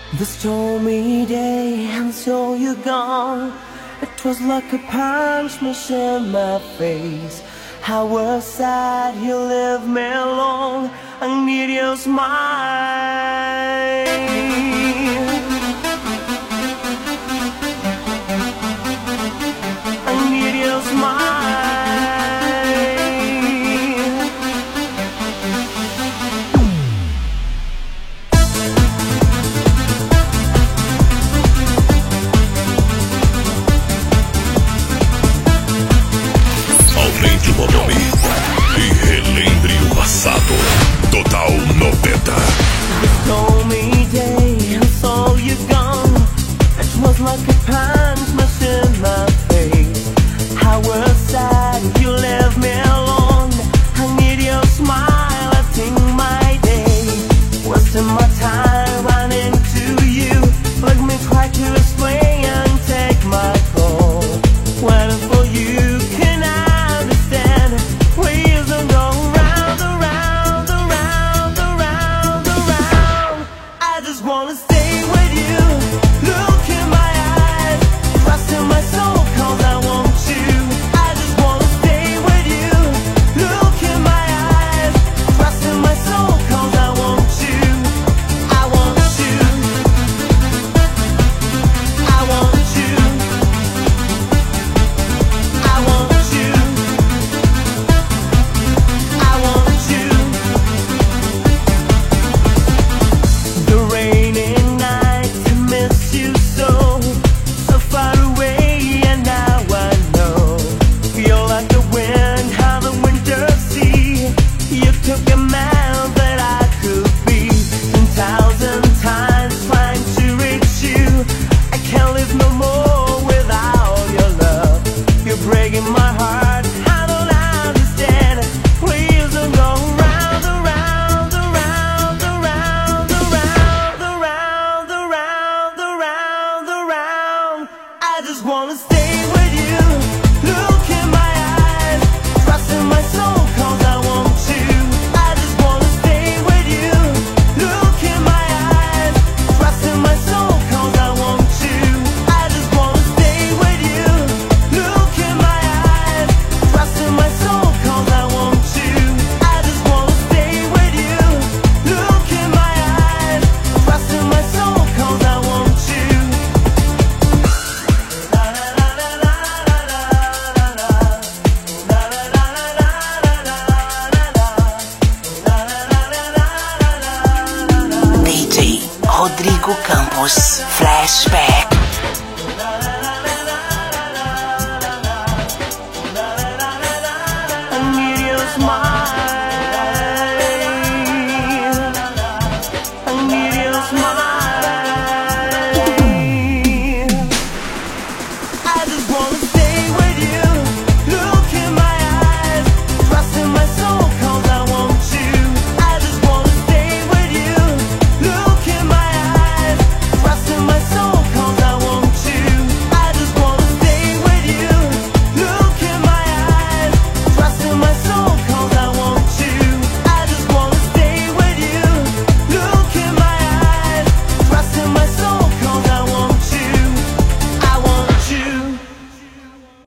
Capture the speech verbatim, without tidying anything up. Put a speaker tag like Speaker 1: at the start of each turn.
Speaker 1: The stormy day until you're gone, it was like a punch miss in my face. I was sad you left me alone. I need your smile. I need your smile.
Speaker 2: Aumente o volume e relembre o passado. Total noventa.
Speaker 1: The stormy day and saw you gone. It was like a punch miss in my face. I was sad you left me alone. I need your smile. I think my day, wasting my time running to you. Let me try to explain and take my call. Waiting for you, can I? Wanna stay with you, look in my eyes, trust in my soul, cause I want you. I just wanna stay with you, look in my eyes, trust in my soul, cause I want you. I want you, I want you, I want you, I want you. The rainy nights I miss you so, so far away, and now I know. Feel like the wind on the winter sea. You took a man that I could be. Ten thousand times trying to reach you. I can't live no more without your love. You're breaking my heart, I don't understand. Please don't go round, around, around, around, around, around, around, around, around. I just wanna stay with you, look in my eyes, trust in my soul, cause I want you. I just wanna stay with you, look in my eyes, trust in my soul, cause I want you. I just wanna stay with you, look in my eyes, trust in my soul, cause I want you. I just wanna stay with you, look in my eyes, trust in my soul, cause I want you.
Speaker 3: D J Rodrigo Campos, Flashback.
Speaker 1: I need your smile.